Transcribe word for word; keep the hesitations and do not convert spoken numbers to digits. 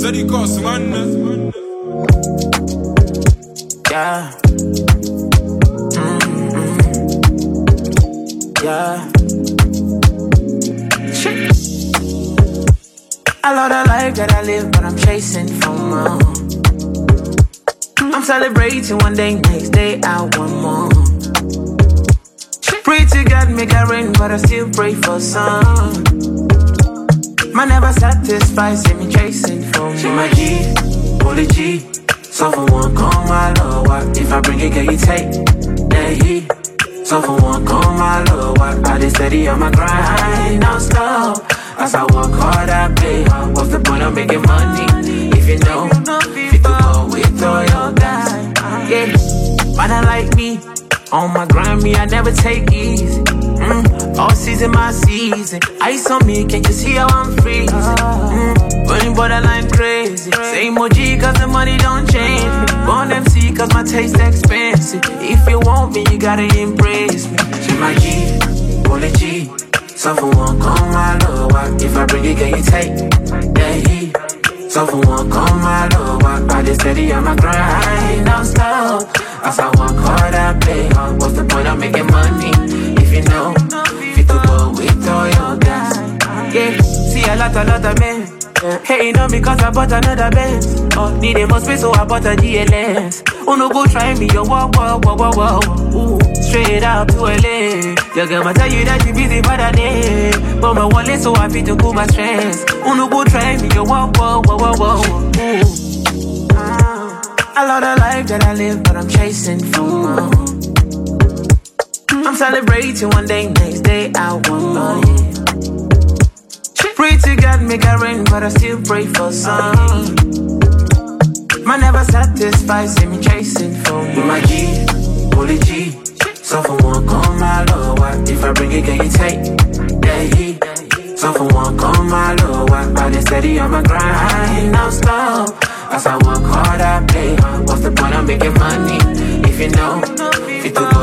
Steady cost, man. Yeah. Mm-hmm. Yeah. Shit. I love the life that I live, but I'm chasing for more. I'm celebrating one day, next day I want more. Pray to God make it rain, but I still pray for some. Man never satisfied, see me chasing for more. She my G, holy G. So for one, call my love, what? If I bring it, can you take that heat? So for one, call my love, what? I just steady on my grind, non-stop. As I work hard, I pay hard. What's the point of making money if you know if you go with all your guys? Yeah, man, I like me. On my grind, me, I never take easy. Mm. All season, my season. Ice on me, can't you see how I'm freezing? Mm. Running borderline crazy. Same O G, cause the money don't change me. Born M C, cause my taste expensive. If you want me, you gotta embrace me. She my G, holy G. So for one, call my love, what? If I bring it, can you take that heat? So for one, call my love, what? I just steady on my grind, non-stop. As I work hard, I play hard. What's the point of making money if you know if you go with all your guys? Yeah, see a lot, a lot of men hating on me cause I bought another Benz. Oh, needed more space so I bought a G L S. Oh no, go try me, yo, whoa, whoa, whoa, whoa, whoa. Ooh, straight up to L A. Your girl might tell you that you busy for the day, but my wallet so happy to cool my stress. Oh no, go try me, yo, whoa, whoa, whoa, whoa, whoa. Ooh. uh, I love the life that I live, but I'm chasing for more. I'm celebrating one day, next day I want more. Pray to God make it rain, but I still pray for some. Man never satisfied, see me chasing for more. My G, holy G. So for one, call my love, what? If I bring it, can you take that heat? So for one, call my love, what? I just steady on my grind, non-stop. As I work hard, I play hard. What's the point of making money if you know if you do